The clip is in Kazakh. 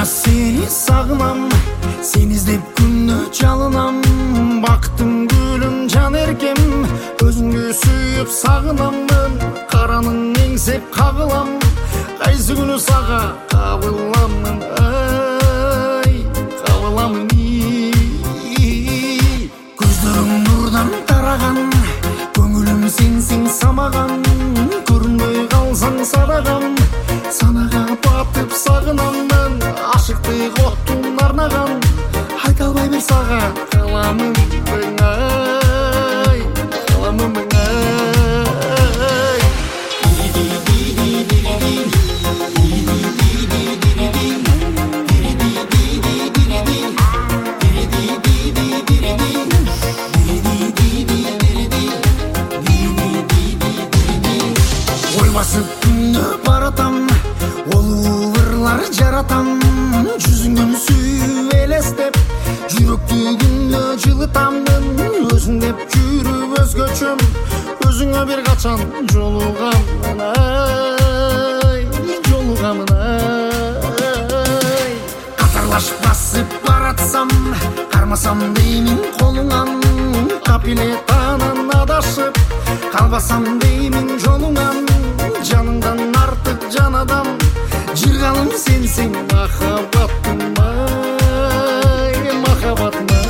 seni sağınam, seni izlep күннө жалынам. Бактым гүлүм жан эркем, өзүңдү сүйүп сагынаммын. Караның эңсеп кагылам, кайсы күнү сага кабыламын. Ай, кабыламын. Көздөрүң нурдан тараган, көңүлүм сенсиң самаган. Көрүнбөй калсаң садагам, санага батып сагынаммын. Ашыктык оттун арнаган, айта албай бир сага каламын ай, каламын ай. Ой басып күннө баратам, олуу ырлар жаратам. Жүзүңдөн сүйүп элестеп, жүрөктү күннө жылытамын. Өзүң деп жүрүп өзгөчөм, өзүңө бир качан жолугамын ай, жолугамын ай. Катарлаш басып баратсам, кармасам деймин колуңан. Капилетанан адашып калбасам деймин жолуңан. Жаныңдан артык жан адам, жыргалым сенсиң махаббатым ай, махаббатым ай.